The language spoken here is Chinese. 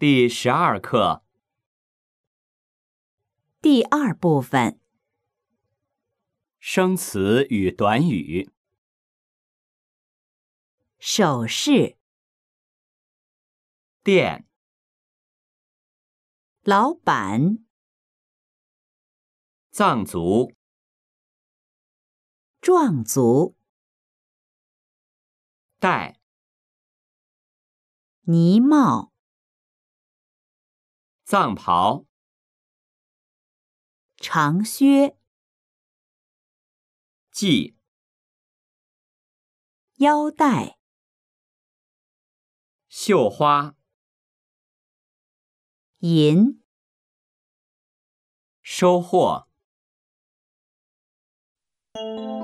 第12课第二部分， 生词与短语。 手势， 店、 老板， 藏族、 壮族， 带、 呢帽， 藏袍、 长靴， 系、 腰带， 绣花、 银， 收获。